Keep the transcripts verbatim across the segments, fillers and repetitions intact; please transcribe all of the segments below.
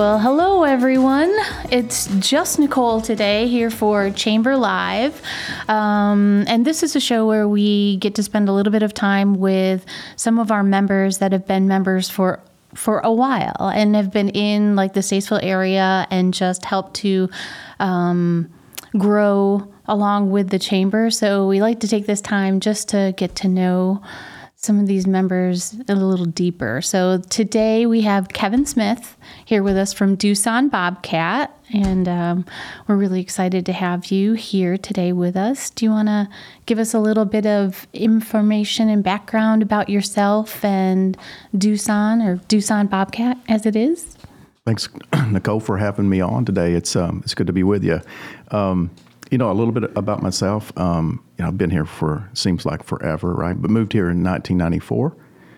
Well, hello everyone. It's just Nicole today here for Chamber Live. Um, and this is a show where we get to spend a little bit of time with some of our members that have been members for for a while and have been in like the Statesville area and just help to um, grow along with the chamber. So we like to take this time just to get to know some of these members a little deeper. So today we have Kevin Smith here with us from Doosan Bobcat, and um, we're really excited to have you here today with us. Do you want to give us a little bit of information and background about yourself and Doosan, or Doosan Bobcat as it is? Thanks, Nicole, for having me on today. It's um, it's good to be with you. Um, You know, a little bit about myself. Um, you know, I've been here for, seems like forever, right? But moved here in nineteen ninety-four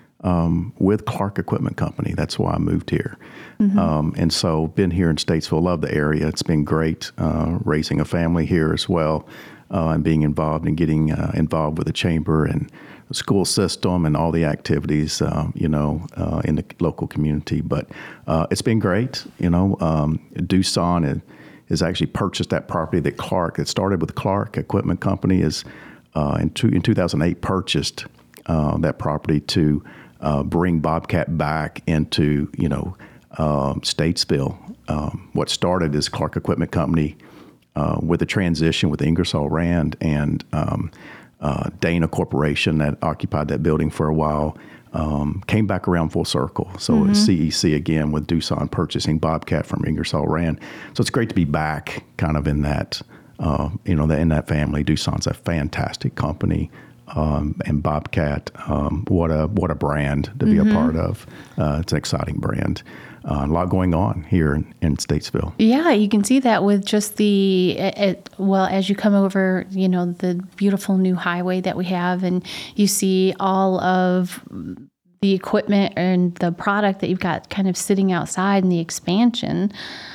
um, with Clark Equipment Company. That's why I moved here. Mm-hmm. Um, and so been here in Statesville, love the area. It's been great uh, raising a family here as well uh, and being involved and getting uh, involved with the chamber and the school system and all the activities, uh, you know, uh, in the local community. But uh, it's been great, you know, um, Doosan and has actually purchased that property that Clark, that started with Clark Equipment Company, is uh, in, two, in two thousand eight purchased uh, that property to uh, bring Bobcat back into, you know, um, Statesville. Um, what started as Clark Equipment Company uh, with a transition with Ingersoll Rand and um, uh, Dana Corporation that occupied that building for a while. Um, came back around full circle. So mm-hmm. It's C E C again with Doosan purchasing Bobcat from Ingersoll Rand. So it's great to be back kind of in that, uh, you know, the, in that family. Doosan's a fantastic company. Um, and Bobcat, um, what a what a brand to be mm-hmm. a part of. Uh, it's an exciting brand. Uh, a lot going on here in, in Statesville. Yeah, you can see that with just the, it, it, well, as you come over, you know, the beautiful new highway that we have, and you see all of the equipment and the product that you've got kind of sitting outside and the expansion.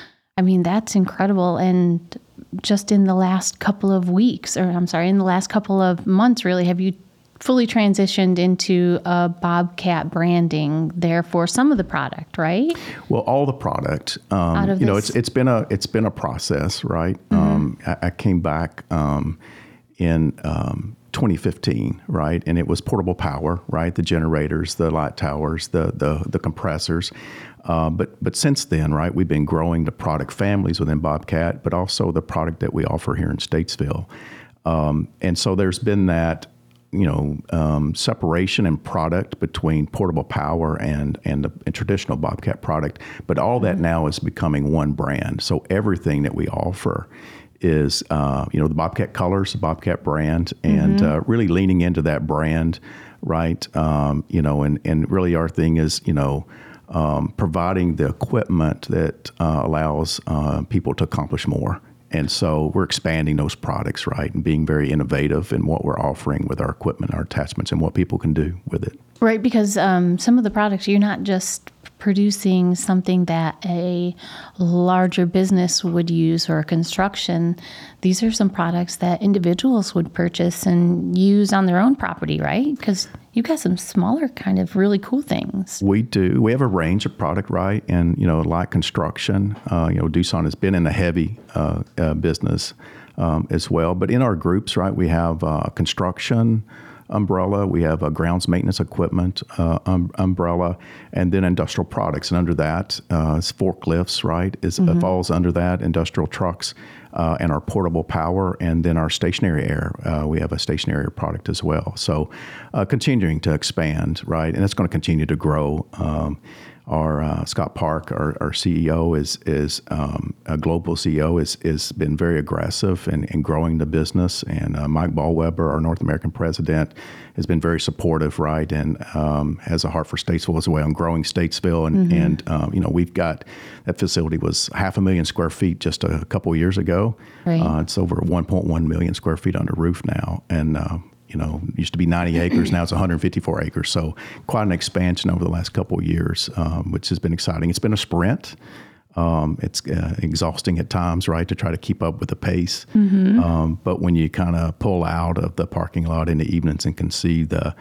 I mean, that's incredible. And just in the last couple of weeks, or I'm sorry, in the last couple of months, really, have you fully transitioned into a Bobcat branding there for some of the product, right? Well, all the product. Um, Out of you this. know, it's it's been a it's been a process, right? Mm-hmm. Um, I, I came back um, in um, twenty fifteen, right, and it was portable power, right? The generators, the light towers, the the the compressors. Uh, but but since then, right, we've been growing the product families within Bobcat, but also the product that we offer here in Statesville. Um, and so there's been that, you know, um, separation in product between portable power and and the and traditional Bobcat product. But all that now is becoming one brand. So everything that we offer is, uh, you know, the Bobcat colors, the Bobcat brand, and mm-hmm. uh, really leaning into that brand, right? Um, you know, and, and really our thing is, you know, um, providing the equipment that uh, allows uh, people to accomplish more. And so we're expanding those products, right, and being very innovative in what we're offering with our equipment, our attachments, and what people can do with it. Right, because um, some of the products, you're not just producing something that a larger business would use or a construction. These are some products that individuals would purchase and use on their own property, right? Because you've got some smaller kind of really cool things. We do. We have a range of product, right? And, you know, like construction, uh, you know, Doosan has been in the heavy uh, uh, business um, as well. But in our groups, right, we have uh, construction umbrella, we have a grounds maintenance equipment uh, um, umbrella, and then industrial products. And under that, uh, it's forklifts, right, is mm-hmm. uh, falls under that, industrial trucks, uh, and our portable power, and then our stationary air. Uh, we have a stationary air product as well. So uh, continuing to expand, right, and it's going to continue to grow. Um, Our uh, Scott Park, our, our C E O, is is um, a global C E O, is is been very aggressive in, in growing the business, and uh, Mike Ballweber, our North American president, has been very supportive, right, and um, has a heart for Statesville as well, and growing Statesville, and mm-hmm. and um, you know we've got that facility was half a million square feet just a couple of years ago. Right. Uh, it's over one point one million square feet under roof now, and. Uh, You know, it used to be ninety acres, now it's one hundred fifty-four acres. So quite an expansion over the last couple of years, um, which has been exciting. It's been a sprint. Um, it's uh, exhausting at times, right, to try to keep up with the pace. Mm-hmm. Um, but when you kind of pull out of the parking lot in the evenings and can see the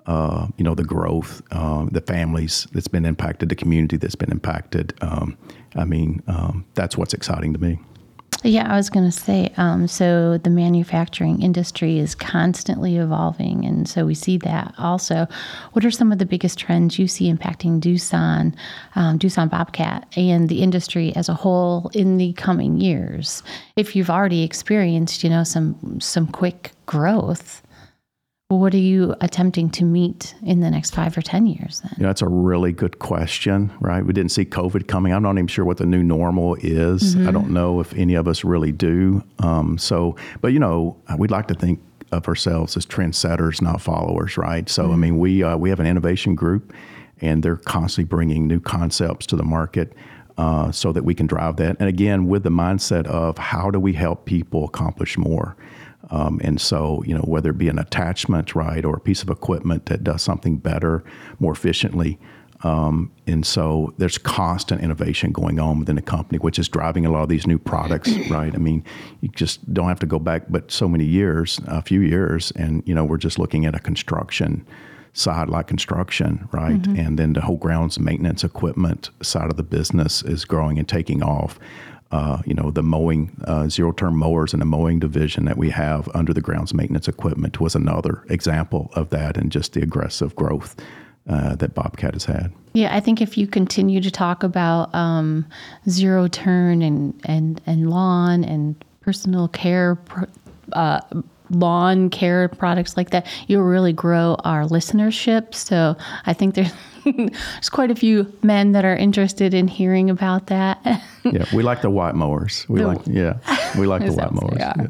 uh, you know, the growth, uh, the families that's been impacted, the community that's been impacted. Um, I mean, um, that's what's exciting to me. Yeah, I was going to say, um, so the manufacturing industry is constantly evolving, and so we see that also. What are some of the biggest trends you see impacting Doosan, um, Doosan Bobcat, and the industry as a whole in the coming years? If you've already experienced, you know, some some quick growth, what are you attempting to meet in the next five or ten years then? You know, that's a really good question, right? We didn't see COVID coming. I'm not even sure what the new normal is. Mm-hmm. I don't know if any of us really do. Um, so, but, you know, we'd like to think of ourselves as trendsetters, not followers, right? So, mm-hmm. I mean, we uh, we have an innovation group, and they're constantly bringing new concepts to the market uh, so that we can drive that. And again, with the mindset of how do we help people accomplish more? Um, and so, you know, whether it be an attachment, right, or a piece of equipment that does something better, more efficiently. Um, and so there's constant innovation going on within the company, which is driving a lot of these new products, right? I mean, you just don't have to go back but so many years, a few years, and, you know, we're just looking at a construction side like construction, right? Mm-hmm. And then the whole grounds maintenance equipment side of the business is growing and taking off. Uh, you know, the mowing, uh, zero-turn mowers and the mowing division that we have under the grounds maintenance equipment was another example of that, and just the aggressive growth uh, that Bobcat has had. Yeah, I think if you continue to talk about um, zero-turn and, and, and lawn and personal care uh, lawn care products like that, you'll really grow our listenership. So I think there's there's quite a few men that are interested in hearing about that. Yeah, we like the white mowers. We the, like, yeah, we like the white mowers. Yeah.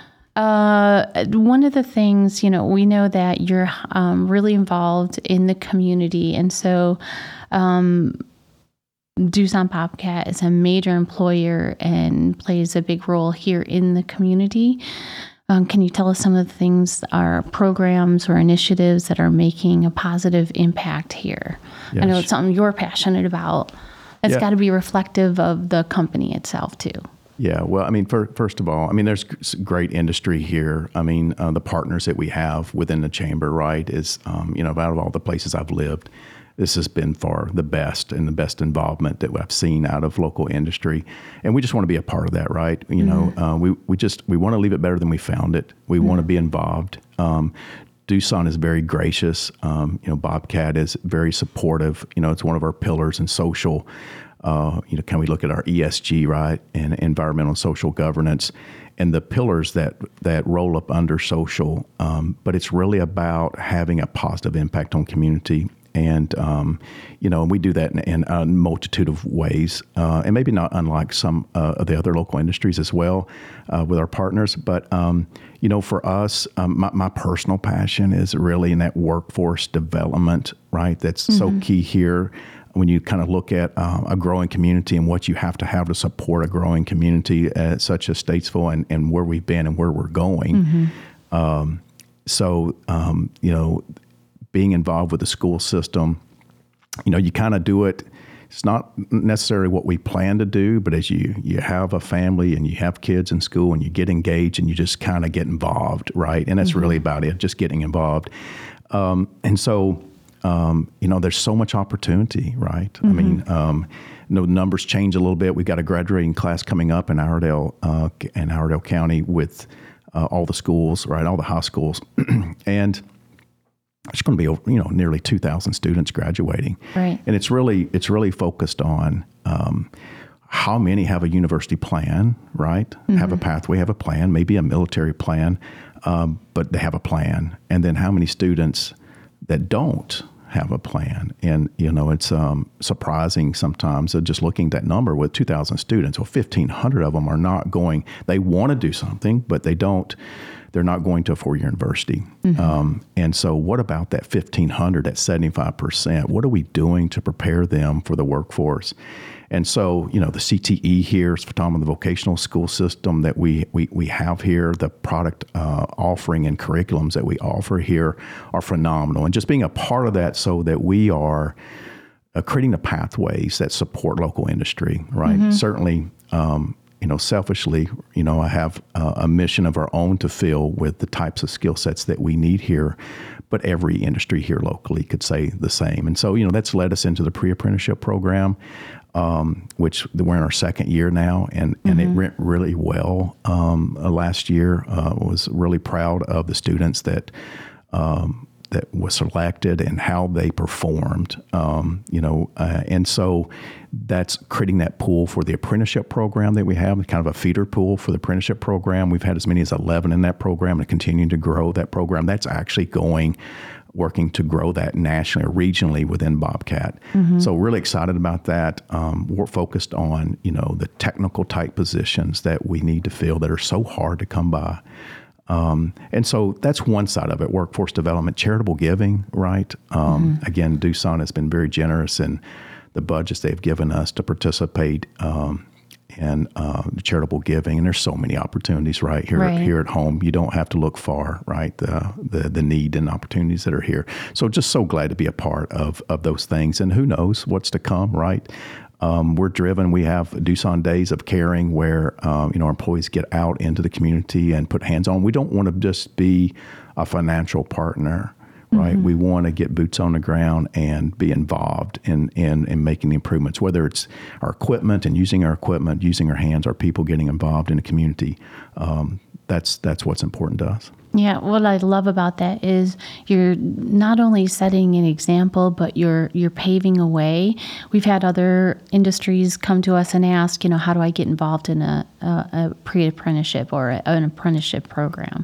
Uh, one of the things, you know, we know that you're um, really involved in the community, and so um, Doosan Bobcat is a major employer and plays a big role here in the community. Um, can you tell us some of the things, our programs or initiatives that are making a positive impact here? Yes. I know it's something you're passionate about. It's yeah. got to be reflective of the company itself, too. Yeah, well, I mean, for, first of all, I mean, there's great industry here. I mean, uh, the partners that we have within the chamber, right, is, um, you know, out of all the places I've lived, this has been far the best and the best involvement that I've seen out of local industry. And we just want to be a part of that, right? You mm-hmm. know, uh, we, we just, we want to leave it better than we found it. We mm-hmm. want to be involved. Um, Doosan is very gracious. Um, you know, Bobcat is very supportive. You know, it's one of our pillars in social. Uh, you know, can we look at our E S G, right, and environmental and social governance, and the pillars that that roll up under social. Um, but it's really about having a positive impact on community. And, um, you know, we do that in, in a multitude of ways, uh, and maybe not unlike some uh, of the other local industries as well uh, with our partners. But, um, you know, for us, um, my, my personal passion is really in that workforce development, right? That's mm-hmm. so key here when you kind of look at uh, a growing community and what you have to have to support a growing community uh, such as Statesville, and, and where we've been and where we're going. Mm-hmm. Um, so, um, you know, being involved with the school system, you know, you kind of do it. It's not necessarily what we plan to do, but as you, you have a family and you have kids in school and you get engaged and you just kind of get involved, right? And that's mm-hmm. really about it, just getting involved. Um, and so, um, you know, there's so much opportunity, right? Mm-hmm. I mean, um, you know, numbers change a little bit. We've got a graduating class coming up in Iredell, uh, in Iredell County with uh, all the schools, right? All the high schools. And it's going to be, you know, nearly two thousand students graduating, right? And it's really it's really focused on um, how many have a university plan, right? Mm-hmm. Have a pathway, have a plan, maybe a military plan, um, but they have a plan. And then how many students that don't have a plan? And you know, it's um, surprising sometimes uh, just looking at that number with two thousand students, well, fifteen hundred of them are not going. They want to do something, but they don't. They're not going to a four-year university. Mm-hmm. Um, and so what about that fifteen hundred, that seventy-five percent? What are we doing to prepare them for the workforce? And so, you know, the C T E here is phenomenal, the vocational school system that we we, we have here, the product uh, offering and curriculums that we offer here are phenomenal. And just being a part of that so that we are uh, creating the pathways that support local industry, right? Mm-hmm. Certainly, um, you know, selfishly, you know, I have uh, a mission of our own to fill with the types of skill sets that we need here. but every industry here locally could say the same. And so, you know, that's led us into the pre-apprenticeship program, um, which we're in our second year now, and, and mm-hmm. it went really well. Um, uh, last year, uh, was really proud of the students that um, that was selected and how they performed, um, you know, uh, and so that's creating that pool for the apprenticeship program that we have, kind of a feeder pool for the apprenticeship program. We've had as many as eleven in that program and continuing to grow that program. That's actually going, working to grow that nationally or regionally within Bobcat. Mm-hmm. So really excited about that. Um, we're focused on, you know, the technical type positions that we need to fill that are so hard to come by. Um, and so that's one side of it, workforce development, charitable giving, right? Um, mm-hmm. Again, Doosan has been very generous in the budgets they've given us to participate um, in uh, charitable giving. And there's so many opportunities right here, right. here at home. You don't have to look far, right? The, the the need and opportunities that are here. So just so glad to be a part of, of those things. And who knows what's to come, right? Um, we're driven. We have Doosan Days of Caring where, um, you know, our employees get out into the community and put hands on. We don't want to just be a financial partner, right? Mm-hmm. We want to get boots on the ground and be involved in, in, in making the improvements, whether it's our equipment and using our equipment, using our hands, our people getting involved in the community. Um, that's, that's what's important to us. Yeah, what I love about that is you're not only setting an example, but you're you're paving a way. We've had other industries come to us and ask, you know, how do I get involved in a, a, a pre-apprenticeship or a, an apprenticeship program?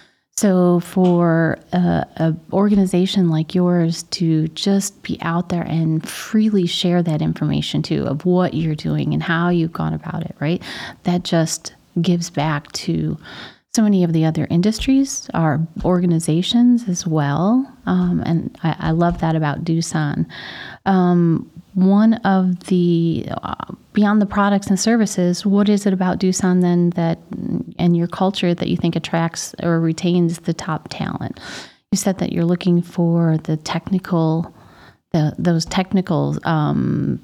So for a, a organization like yours to just be out there and freely share that information too of what you're doing and how you've gone about it, right? That just gives back to so many of the other industries, our organizations as well. Um, and I, I love that about Doosan. Um, one of the, uh, beyond the products and services, what is it about Doosan then that, and your culture that you think attracts or retains the top talent? You said that you're looking for the technical, the those technical um,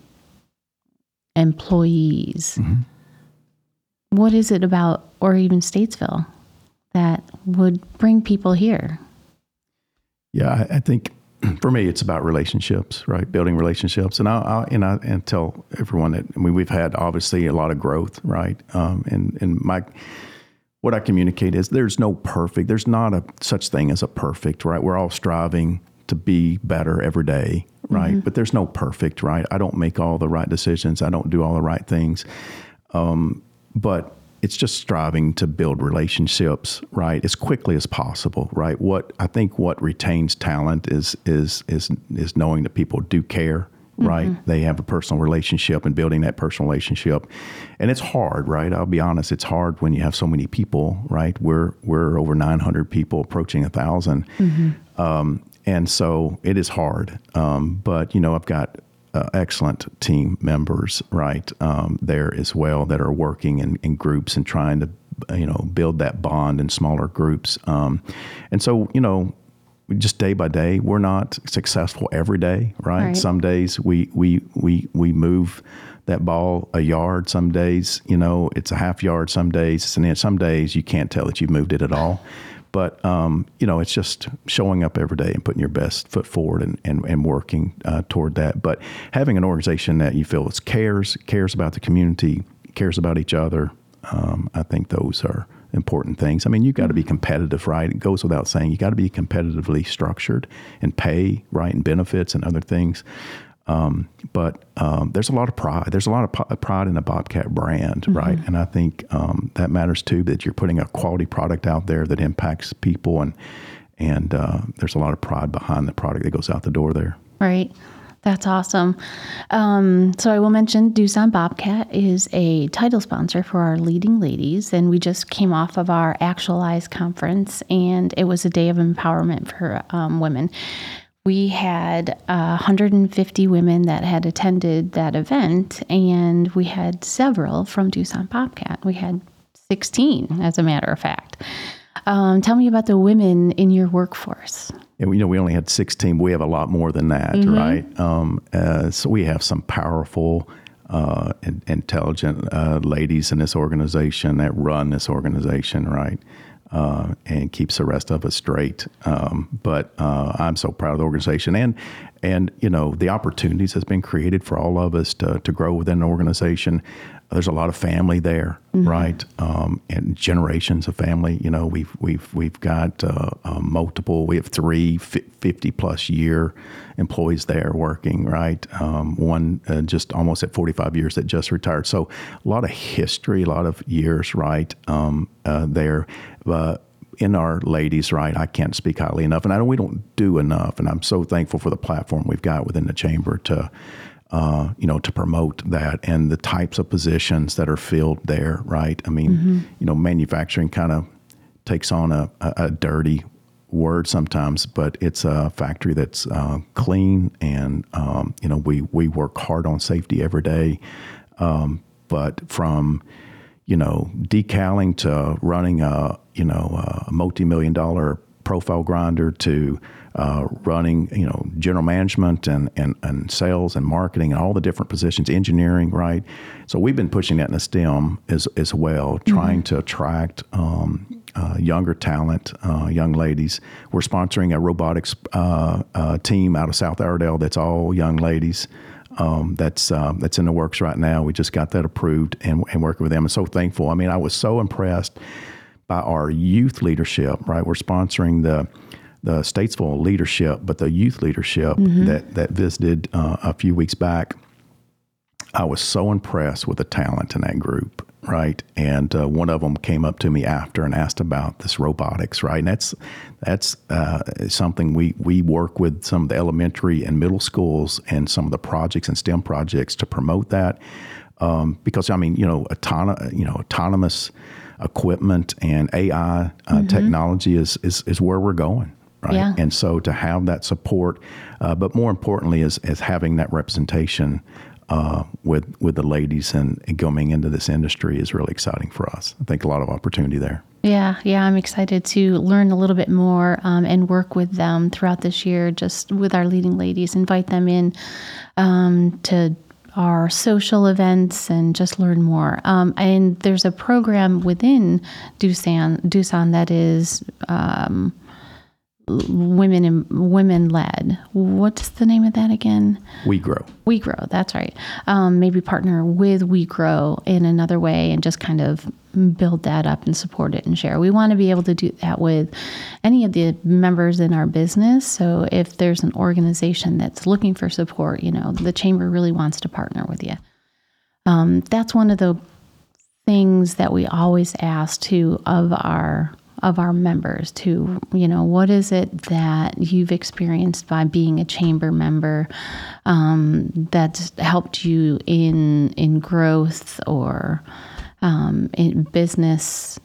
employees. Mm-hmm. What is it about, or even Statesville, that would bring people here? Yeah, I, I think for me, it's about relationships, right? Building relationships. And I, I and I and tell everyone that, I mean, we've had obviously a lot of growth, right? Um, and, and my, what I communicate is there's no perfect, there's not a such thing as a perfect, right? We're all striving to be better every day, right? Mm-hmm. But there's no perfect, right? I don't make all the right decisions. I don't do all the right things. Um, but it's just striving to build relationships, right, as quickly as possible, right? What I think what retains talent is is is is knowing that people do care, right? Mm-hmm. They have a personal relationship and building that personal relationship, and it's hard, right? I'll be honest, it's hard when you have so many people, right? We're we're over nine hundred people, approaching a thousand, mm-hmm. um, and so it is hard. Um, but you know, I've got Uh, excellent team members, right, um, there as well that are working in, in groups and trying to, you know, build that bond in smaller groups. Um, and so, you know, just day by day, we're not successful every day, right? right. Some days we, we, we, we move that ball a yard. Some days, you know, it's a half yard. Some days it's an inch. Some days you can't tell that you've moved it at all. But, um, you know, it's just showing up every day and putting your best foot forward and, and, and working uh, toward that. But having an organization that you feel is cares, cares about the community, cares about each other, um, I think those are important things. I mean, you got to be competitive, right? It goes without saying. You got to be competitively structured and pay, right, and benefits and other things. Um, but um, there's a lot of pride. There's a lot of po- pride in the Bobcat brand, mm-hmm. right? And I think um, that matters too, that you're putting a quality product out there that impacts people, and and uh, there's a lot of pride behind the product that goes out the door there. Right. That's awesome. Um, so I will mention Doosan Bobcat is a title sponsor for our Leading Ladies, and we just came off of our Actualize conference, and it was a day of empowerment for um, women. We had uh, one hundred fifty women that had attended that event, and we had several from Doosan Bobcat. We had sixteen, as a matter of fact. Um, tell me about the women in your workforce. And, you know, we only had sixteen, but we have a lot more than that, mm-hmm. right? Um, uh, so we have some powerful, uh, and intelligent uh, ladies in this organization that run this organization, right? uh, and keeps the rest of us straight. Um, but uh, I'm so proud of the organization and and you know the opportunities that's been created for all of us to to grow within the organization. There's a lot of family there, mm-hmm. right? Um, and generations of family. You know, we've we've we've got uh, uh, multiple. We have three fifty plus year employees there working, right? Um, one uh, just almost at forty-five years that just retired. So a lot of history, a lot of years, right? Um, uh, there. Uh, in our ladies, right, I can't speak highly enough, and I don't, we don't do enough. And I'm so thankful for the platform we've got within the chamber to. Uh, you know, to promote that and the types of positions that are filled there, right? I mean, mm-hmm. you know, manufacturing kind of takes on a, a, a dirty word sometimes, but it's a factory that's uh, clean and, um, you know, we, we work hard on safety every day. Um, but from, you know, decaling to running a, you know, a multi-million dollar profile grinder to Uh, running, you know, general management and, and, and sales and marketing and all the different positions, engineering, right? So we've been pushing that in the STEM as, as well, trying mm-hmm. to attract um, uh, younger talent, uh, young ladies. We're sponsoring a robotics uh, uh, team out of South Iredell that's all young ladies. Um, that's uh, that's in the works right now. We just got that approved and, and working with them. I'm so thankful. I mean, I was so impressed by our youth leadership, right? We're sponsoring the the Statesville leadership, but the youth leadership mm-hmm. that, that visited uh, a few weeks back. I was so impressed with the talent in that group, right? And uh, one of them came up to me after and asked about this robotics, right? And that's that's uh, something we, we work with some of the elementary and middle schools and some of the projects and STEM projects to promote that. Um, because, I mean, you know, autonom- you know, autonomous equipment and A I uh, mm-hmm. technology is, is, is where we're going. Right. Yeah. And so to have that support, uh, but more importantly is, is having that representation uh, with with the ladies and, and going into this industry is really exciting for us. I think a lot of opportunity there. Yeah, yeah, I'm excited to learn a little bit more um, and work with them throughout this year, just with our leading ladies, invite them in um, to our social events and just learn more. Um, and there's a program within Doosan, Doosan that is um, women and women led. What's the name of that again? We Grow. We Grow. That's right. Um, maybe partner with We Grow in another way and just kind of build that up and support it and share. We want to be able to do that with any of the members in our business. So if there's an organization that's looking for support, you know, the chamber really wants to partner with you. Um, that's one of the things that we always ask too of our of our members to, you know, what is it that you've experienced by being a chamber member um, that's helped you in in growth or um, in business?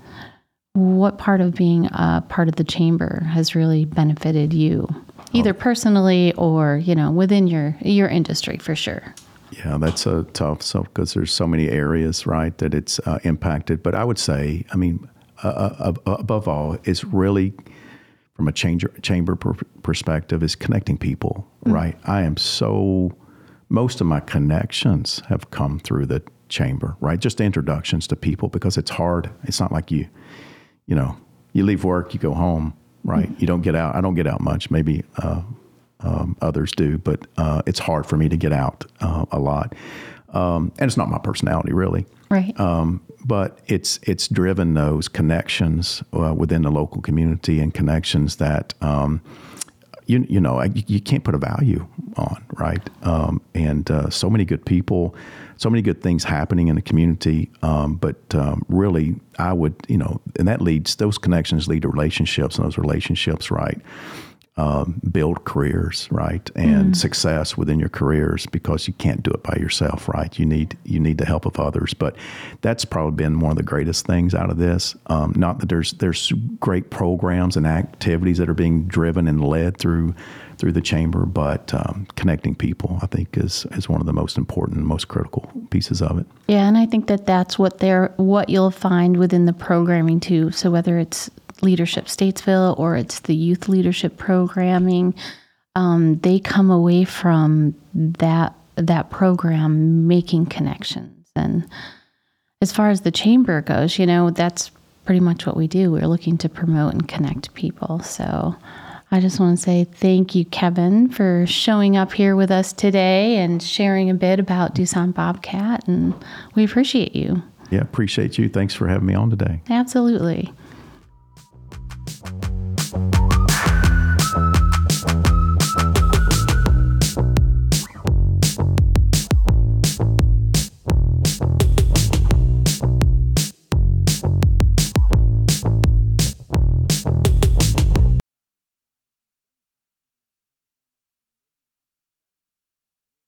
What part of being a part of the chamber has really benefited you, either oh. personally or, you know, within your your industry for sure? Yeah, that's a tough, so because there's so many areas, right, that it's uh, impacted. But I would say, I mean, Uh, uh, above all, is really, from a chamber, chamber per- perspective, is connecting people, mm-hmm. right? I am so, most of my connections have come through the chamber, right? Just introductions to people because it's hard. It's not like you, you know, you leave work, you go home, right? Mm-hmm. You don't get out. I don't get out much. Maybe uh, um, others do, but uh, it's hard for me to get out uh, a lot. Um, and it's not my personality, really. Right. Um, but it's it's driven those connections uh, within the local community and connections that um, you you know you, you can't put a value on, right? Um, and uh, so many good people, so many good things happening in the community. Um, but um, really, I would you know, and that leads those connections lead to relationships, and those relationships, right? Um, build careers, right, and mm. success within your careers because you can't do it by yourself, right? You need you need the help of others. But that's probably been one of the greatest things out of this. Um, not that there's there's great programs and activities that are being driven and led through through the chamber, but um, connecting people, I think, is is one of the most important, most critical pieces of it. Yeah, and I think that that's what they're what you'll find within the programming too. So whether it's Leadership Statesville or it's the youth leadership programming, um, they come away from that that program making connections. And as far as the chamber goes, you know, that's pretty much what we do. We're looking to promote and connect people. So I just want to say thank you, Kevin, for showing up here with us today and sharing a bit about Doosan Bobcat, and we appreciate you. Yeah, appreciate you. Thanks for having me on today. Absolutely.